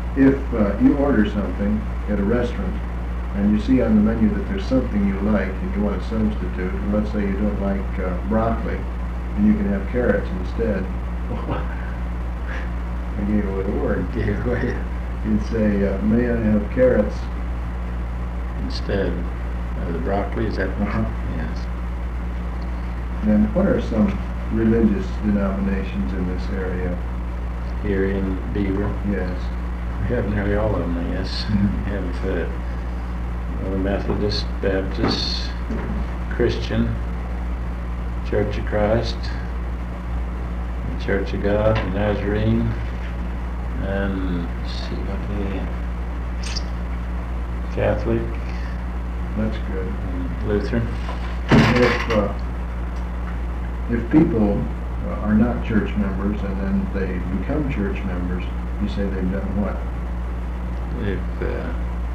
if you order something at a restaurant and you see on the menu that there's something you like and you want to substitute, and let's say you don't like broccoli, and you can have carrots instead. I gave away the word. Gave away You'd say, may I have carrots? instead of the broccoli, is that? Yes. And what are some religious denominations in this area? Here in Beaver, Yes. we have nearly all of them, I guess. We have Methodist, Baptist, Christian, Church of Christ, the Church of God, the Nazarene, and let's see what the Catholic, That's good. and Lutheran. If people are not church members and then they become church members, you say they've done what? They've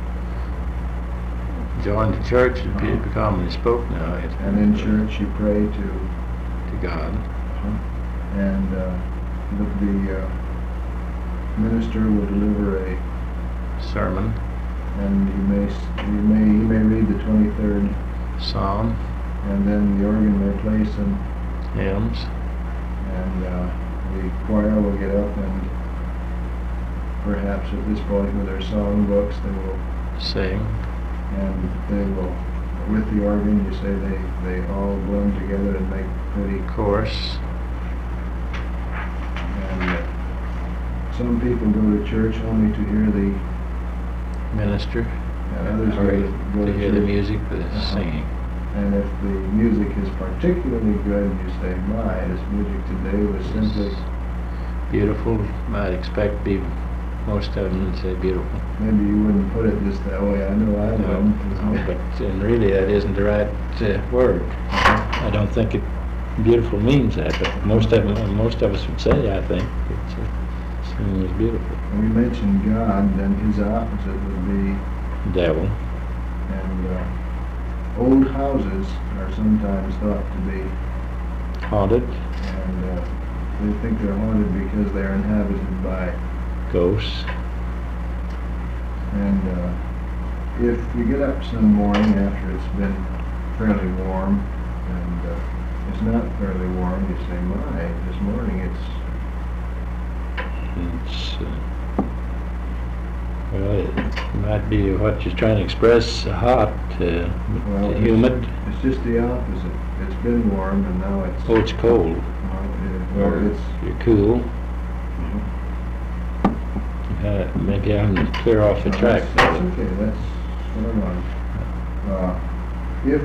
joined the church, and people commonly spoke now. And in church you pray to God. And the minister will deliver a Sermon, and he may read the 23rd, Psalm, and then the organ may play some, hymns, and the choir will get up and perhaps at this point with their song books they will sing, and they will, with the organ, you say they all blend together and make pretty. chorus. And some people go to church only to hear the, Minister, and others or go to hear the church. music, the singing. And if the music is particularly good, you say, my, this music today was simply, Beautiful. I'd expect most of them would say beautiful. maybe you wouldn't put it just that way, I know I wouldn't. But really that isn't the right word. I don't think beautiful means that, but most of us would say, I think, singing is beautiful. When we mention God, then his opposite would be, Devil. and old houses are sometimes thought to be, Haunted. and they think they're haunted because they're inhabited by, Ghosts. and if you get up some morning after it's been fairly warm, and it's not fairly warm, you say, my, this morning It's well, it might be what you're trying to express, hot, Well, humid. it's just the opposite. It's been warm and now it's, Oh, it's cold. well, it's, You're cool. Maybe I'm clear off the track. That's okay, that's what I want. If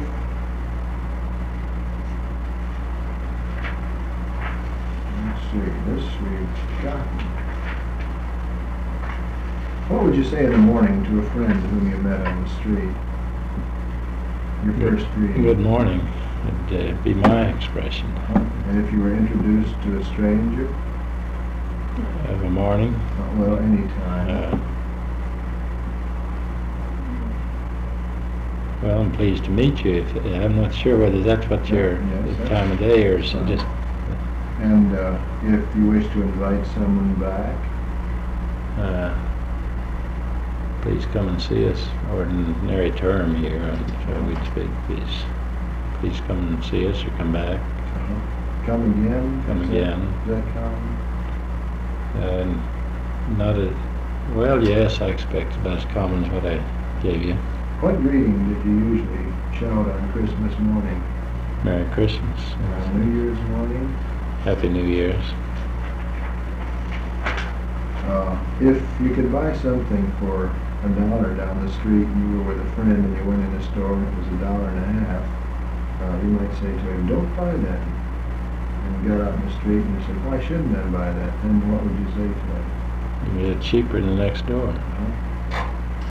let's see, this we've got. What would you say in the morning to a friend whom you met on the street? Your first greeting. Good morning would be my expression And if you were introduced to a stranger? of a morning. Well, any time. Well, I'm pleased to meet you. I'm not sure whether that's what your Yes, time of day or is it just. And if you wish to invite someone back? Please come and see us. Ordinary term here. So we'd speak. Please come and see us or come back. Come again? Come again. Is that common? Not a. Well, yes, I expect about as common as what I gave you. What greeting did you usually shout on Christmas morning? Merry Christmas. New Year's morning? Happy New Year's. If you could buy something for $1 down the street and you were with a friend and you went in a store and it was $1.50, you might say to him, don't buy that. And you got out in the street and you said, why shouldn't I buy that? Then what would you say to him? It's cheaper than the next door. Uh-huh.